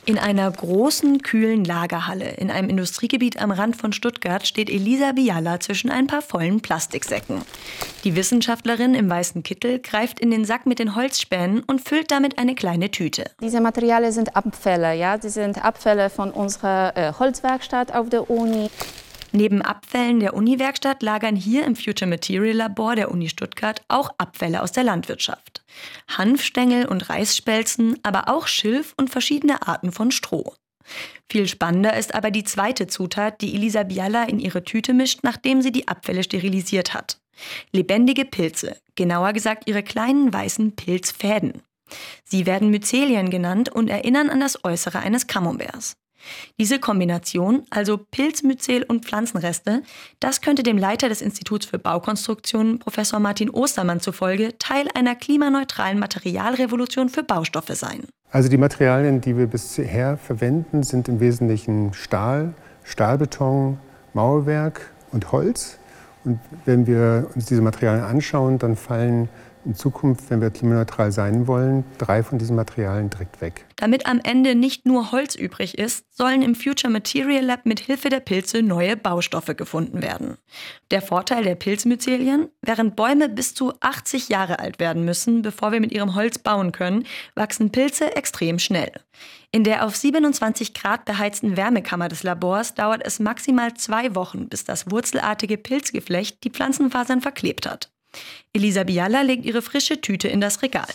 In einer großen, kühlen Lagerhalle in einem Industriegebiet am Rand von Stuttgart steht Elisa Biala zwischen ein paar vollen Plastiksäcken. Die Wissenschaftlerin im weißen Kittel greift in den Sack mit den Holzspänen und füllt damit eine kleine Tüte. Diese Materialien sind Abfälle, ja? Die sind Abfälle von unserer Holzwerkstatt auf der Uni. Neben Abfällen der Uni-Werkstatt lagern hier im Future Material Labor der Uni Stuttgart auch Abfälle aus der Landwirtschaft. Hanfstängel und Reisspelzen, aber auch Schilf und verschiedene Arten von Stroh. Viel spannender ist aber die zweite Zutat, die Elisa Biala in ihre Tüte mischt, nachdem sie die Abfälle sterilisiert hat. Lebendige Pilze, genauer gesagt ihre kleinen weißen Pilzfäden. Sie werden Myzelien genannt und erinnern an das Äußere eines Camemberts. Diese Kombination, also Pilzmyzel und Pflanzenreste, das könnte dem Leiter des Instituts für Baukonstruktion, Professor Martin Ostermann zufolge, Teil einer klimaneutralen Materialrevolution für Baustoffe sein. Also die Materialien, die wir bisher verwenden, sind im Wesentlichen Stahl, Stahlbeton, Mauerwerk und Holz. Und wenn wir uns diese Materialien anschauen, dann fallen in Zukunft, wenn wir klimaneutral sein wollen, 3 von diesen Materialien direkt weg. Damit am Ende nicht nur Holz übrig ist, sollen im Future Material Lab mit Hilfe der Pilze neue Baustoffe gefunden werden. Der Vorteil der Pilzmyzelien: Während Bäume bis zu 80 Jahre alt werden müssen, bevor wir mit ihrem Holz bauen können, wachsen Pilze extrem schnell. In der auf 27 Grad beheizten Wärmekammer des Labors dauert es maximal 2 Wochen, bis das wurzelartige Pilzgeflecht die Pflanzenfasern verklebt hat. Elisa Biala legt ihre frische Tüte in das Regal.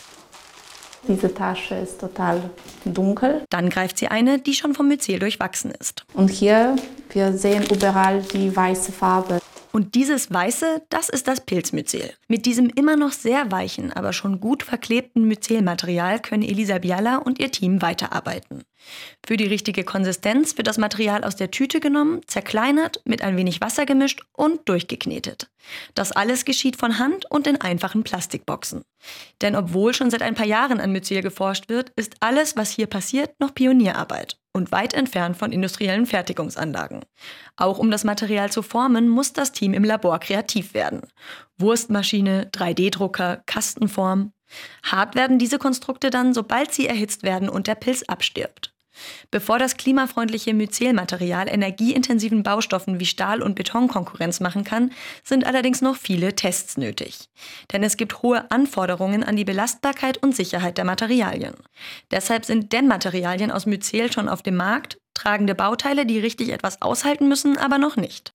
Diese Tasche ist total dunkel. Dann greift sie eine, die schon vom Myzel durchwachsen ist. Und hier, wir sehen überall die weiße Farbe. Und dieses Weiße, das ist das Pilzmyzel. Mit diesem immer noch sehr weichen, aber schon gut verklebten Myzelmaterial können Elisa Biala und ihr Team weiterarbeiten. Für die richtige Konsistenz wird das Material aus der Tüte genommen, zerkleinert, mit ein wenig Wasser gemischt und durchgeknetet. Das alles geschieht von Hand und in einfachen Plastikboxen. Denn obwohl schon seit ein paar Jahren an Myzel geforscht wird, ist alles, was hier passiert, noch Pionierarbeit und weit entfernt von industriellen Fertigungsanlagen. Auch um das Material zu formen, muss das Team im Labor kreativ werden. Wurstmaschine, 3D-Drucker, Kastenform. Hart werden diese Konstrukte dann, sobald sie erhitzt werden und der Pilz abstirbt. Bevor das klimafreundliche Myzelmaterial energieintensiven Baustoffen wie Stahl und Beton Konkurrenz machen kann, sind allerdings noch viele Tests nötig. Denn es gibt hohe Anforderungen an die Belastbarkeit und Sicherheit der Materialien. Deshalb sind Dämmmaterialien aus Myzel schon auf dem Markt, tragende Bauteile, die richtig etwas aushalten müssen, aber noch nicht.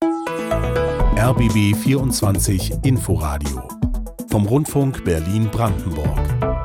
RBB 24 Inforadio vom Rundfunk Berlin-Brandenburg.